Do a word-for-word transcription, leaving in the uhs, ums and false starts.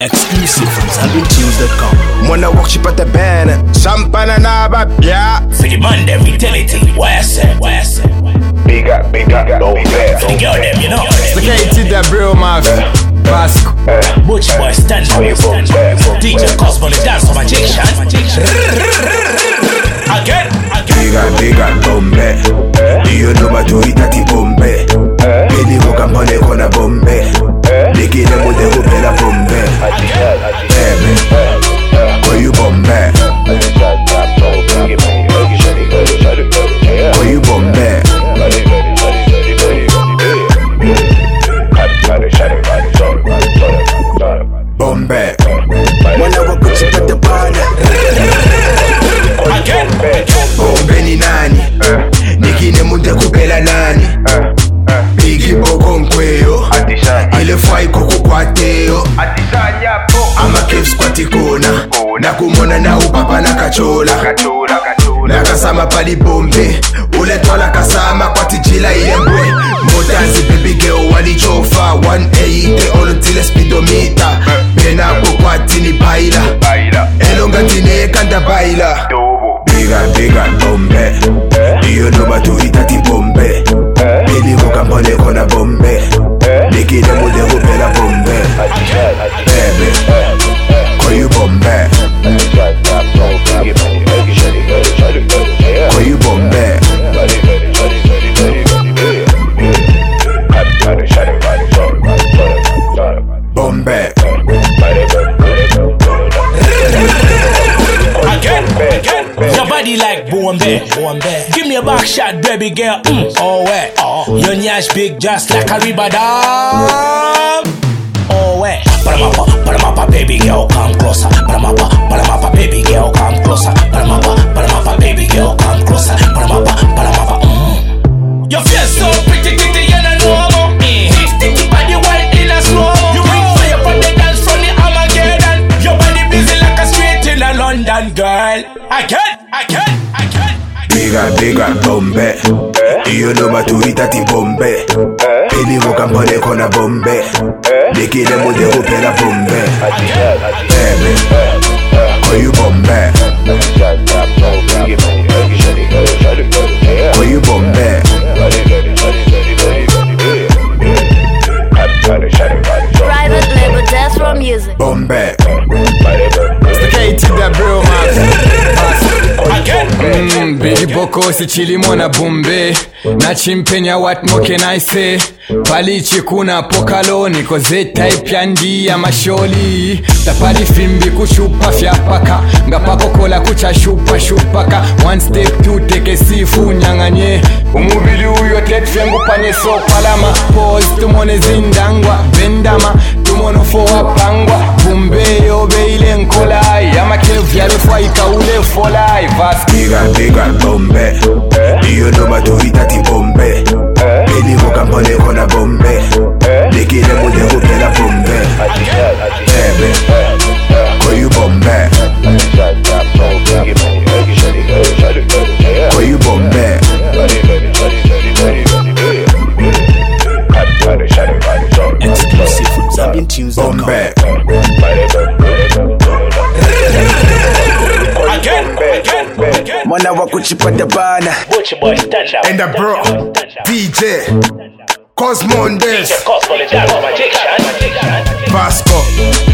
Exclusive from Zambian Tunes dot com. Mwana walk chip at the band. Champagne na ba yeah. For the man them vitality. Why I say, why I say. Big up, big up, no fair. For the girl them, you know. The K T that bro mafia. Basco. Butch boy stand up. D J Cosmo the dance for magician. Again, again. Big up, big up, bombe. You know what to eat at the bombe. Baby walk up on the corner bombe. Niki dem with the hoop in a bombe. Baby, where you bombe? Where you bombe? Bombe. When I walk up at the bar. Again, Bombe ni nani? Niki dem with the hoop in a nani? Biggie boko mkweyo ile fai koko kwateo ama kev squati kona na kumona na upapa na kachola na kasama pali bombe ule tola kasama kwa tijila iembwe motazi baby girl walichofa one eighty olo tile speedometer pena kukwati ni baila elonga tine kanda baila biga biga bombe iyo noba tuita ti bombe Baby walk up on the corner bombe. Niki dem with the hoop in a bombe. Baby, call you bombe. Call you bombe. Bombe. again, again. Your body like Bombe. Give me a back shot, baby girl. Mm. Oh, wait. Oh. Your nyash big just like a ribadam. Oh, wait. Paramapa, paramapa, baby girl, come closer. Paramapa, paramapa, baby girl, come closer. Paramapa, paramapa, baby girl, come closer. Paramapa, paramapa. Mm. Your face so pretty, pretty, and I know more. Sticky body white in a slow. You bring fire from the dance from the Armageddon. Your body busy like a street in a London, girl. I can't, I can't, I can't. Biga biga bombe. You know what to eat at the bombe. Baby walk up on the corner bombe. Niki dem with the hoop in a bombe. Baby, call you bombe. Call you bombe. Private label Death Row Music. Bombe. It's the K T that bro mafia. Again, Mm, Biggie Boko si chilimo na bombe na chimpenya what more can I say palichi kuna pokalo niko Z-type ya ndi ya masholi tapali fimbi kushupa fyapaka ngapako kola kucha shupa shupaka one step two teke sifu nyanganye umubili uyo tetfengu panye so palama pose tumone zindangwa bendama tumono fo wapangwa bumbe yobe ile nkola yama kev yale fwa ikaule fola ivas Biga biga bombe. You know what to eat at the bombe. Baby walk up on the corner bombe. Niki dem with the hoop in a bombe. Baby, call you bombe. Call you bombe. exclusive from Zambian Tunes dot com. Bombe. Again, again, again. Mwana walk with chip at the bana. Butch boy stand up. And the bro D J Cosmo on this. Cosmo the dance for magician. Basco.